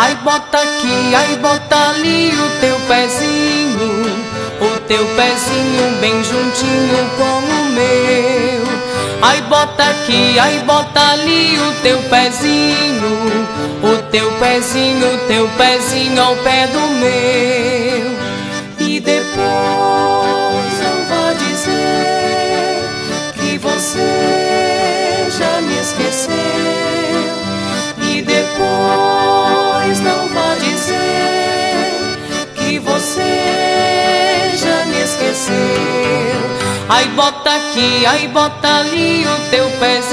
Ai bota aqui, ai bota ali o teu pezinho bem juntinho com o meu. Ai bota aqui, ai bota ali o teu pezinho ao pé do meu. E depois não vá dizer que você já me esqueceu. E depois não vá dizer que você já me esqueceu. Ai bota aqui, ai bota ali o teu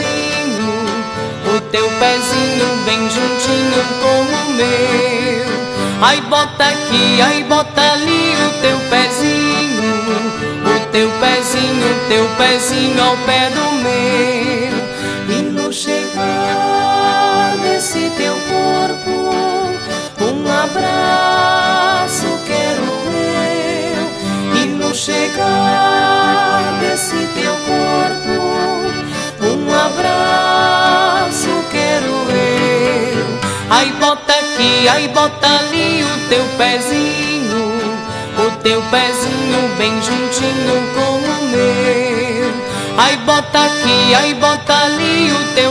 pezinho bem juntinho com o meu. Ai bota aqui, ai bota ali o teu pezinho ao pé do meu. E no chegar desse teu corpo, um abraço quero eu. E no chegar desse teu corpo, um abraço quero eu. Ai bota aqui, ai bota ali o teu pezinho bem juntinho com o meu. Ai bota aqui, ai bota ali o teu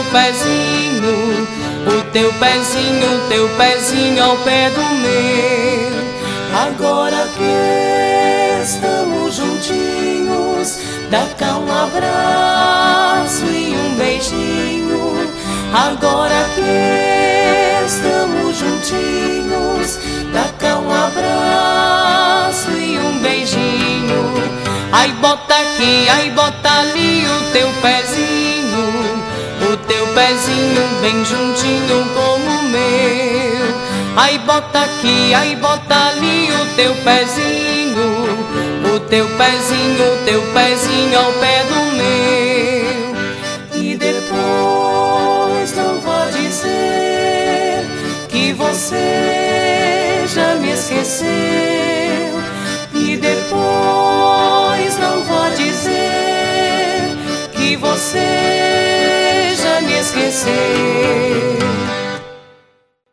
pezinho ao pé do meu. Agora que estamos juntinhos, dá cá um abraço e um beijinho. Agora que estamos juntinhos, dá cá um abraço e um beijinho. Ai bota aqui, ai bota ali o teu pezinho bem juntinho com o meu. Ai bota aqui, ai bota ali o teu pezinho ao pé do meu. E depois não vá dizer que você já me esqueceu.